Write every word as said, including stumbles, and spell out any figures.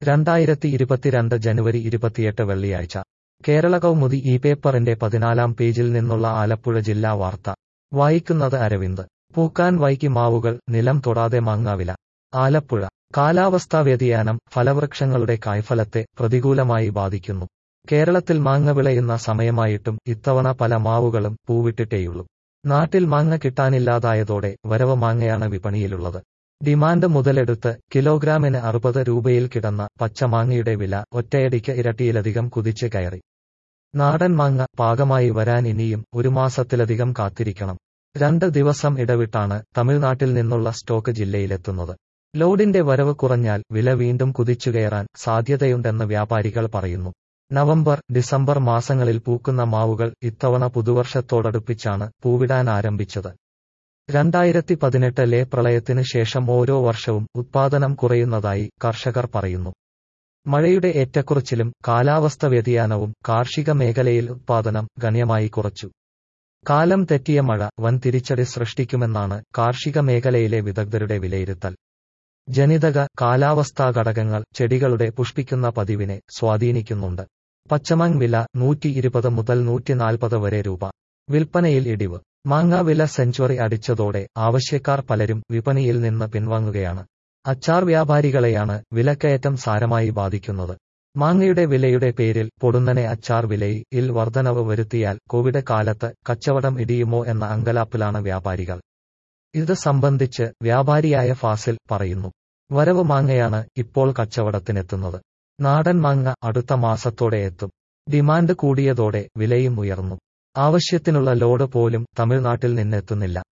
രണ്ടായിരത്തി ഇരുപത്തിരണ്ട് ജനുവരി ഇരുപത്തിയെട്ട് വെള്ളിയാഴ്ച കേരള കൗമുദി ഈ പേപ്പറിന്റെ പതിനാലാം പേജിൽ നിന്നുള്ള ആലപ്പുഴ ജില്ലാ വാർത്ത വായിക്കുന്നത് അരവിന്ദ്. പൂക്കാൻ വൈകി മാവുകൾ, നിലം തൊടാതെ മാങ്ങാവില. ആലപ്പുഴ. കാലാവസ്ഥാ വ്യതിയാനം ഫലവൃക്ഷങ്ങളുടെ കായ്ഫലത്തെ പ്രതികൂലമായി ബാധിക്കുന്നു. കേരളത്തിൽ മാങ്ങ വിളയുന്ന സമയമായിട്ടും ഇത്തവണ പല മാവുകളും പൂവിട്ടിട്ടേയുള്ളൂ. നാട്ടിൽ മാങ്ങ കിട്ടാനില്ലാതായതോടെ വരവ് മാങ്ങയാണ് വിപണിയിലുള്ളത്. ഡിമാൻഡ് മുതലെടുത്ത് കിലോഗ്രാമിന് അറുപത് രൂപയിൽ കിടന്ന പച്ചമാങ്ങയുടെ വില ഒറ്റയടിക്ക് ഇരട്ടിയിലധികം കുതിച്ച് കയറി. നാടൻ മാങ്ങ പാകമായി വരാൻ ഇനിയും ഒരു മാസത്തിലധികം കാത്തിരിക്കണം. രണ്ട് ദിവസം ഇടവിട്ടാണ് തമിഴ്നാട്ടിൽ നിന്നുള്ള സ്റ്റോക്ക് ജില്ലയിലെത്തുന്നത്. ലോഡിന്റെ വരവ് കുറഞ്ഞാൽ വില വീണ്ടും കുതിച്ചുകയറാൻ സാധ്യതയുണ്ടെന്ന് വ്യാപാരികൾ പറയുന്നു. നവംബർ, ഡിസംബർ മാസങ്ങളിൽ പൂക്കുന്ന മാവുകൾ ഇത്തവണ പുതുവർഷത്തോടടുപ്പിച്ചാണ് പൂവിടാൻ ആരംഭിച്ചത്. രണ്ടായിരത്തി പതിനെട്ടിലെ പ്രളയത്തിന് ശേഷം ഓരോ വർഷവും ഉത്പാദനം കുറയുന്നതായി കർഷകർ പറയുന്നു. മഴയുടെ ഏറ്റക്കുറച്ചിലും കാലാവസ്ഥ വ്യതിയാനവും കാർഷിക മേഖലയിൽ ഉത്പാദനം ഗണ്യമായി കുറച്ചു. കാലം തെറ്റിയ മഴ വൻ തിരിച്ചടി സൃഷ്ടിക്കുമെന്നാണ് കാർഷിക മേഖലയിലെ വിദഗ്ധരുടെ വിലയിരുത്തൽ. ജനിതക കാലാവസ്ഥാ ഘടകങ്ങൾ ചെടികളുടെ പുഷ്പിക്കുന്ന പതിവിനെ സ്വാധീനിക്കുന്നുണ്ട്. പച്ചമാങ്ങ വില നൂറ്റി ഇരുപത് മുതൽ നൂറ്റി നാൽപ്പത് വരെ രൂപ. വിൽപ്പനയിൽ ഇടിവ്. മാങ്ങ വില സെഞ്ചുറി അടിച്ചതോടെ ആവശ്യക്കാർ പലരും വിപണിയിൽ നിന്ന് പിൻവാങ്ങുകയാണ്. അച്ചാർ വ്യാപാരികളെയാണ് വിലക്കയറ്റം സാരമായി ബാധിക്കുന്നത്. മാങ്ങയുടെ വിലയുടെ പേരിൽ പൊടുന്നനെ അച്ചാർ വിലയിൽ വർധനവ് വരുത്തിയാൽ കോവിഡ് കാലത്ത് കച്ചവടം ഇടിയുമോ എന്ന അങ്കലാപ്പിലാണ് വ്യാപാരികൾ. ഇത് സംബന്ധിച്ച് വ്യാപാരിയായ ഫാസിൽ പറയുന്നു. വരവ് മാങ്ങയാണ് ഇപ്പോൾ കച്ചവടത്തിനെത്തുന്നത്. നാടൻ മാങ്ങ അടുത്ത മാസത്തോടെ എത്തും. ഡിമാൻഡ് കൂടിയതോടെ വിലയും ഉയർന്നു. ആവശ്യത്തിനുള്ള ലോഡ് പോലും തമിഴ്നാട്ടിൽ നിന്നെത്തുന്നില്ല.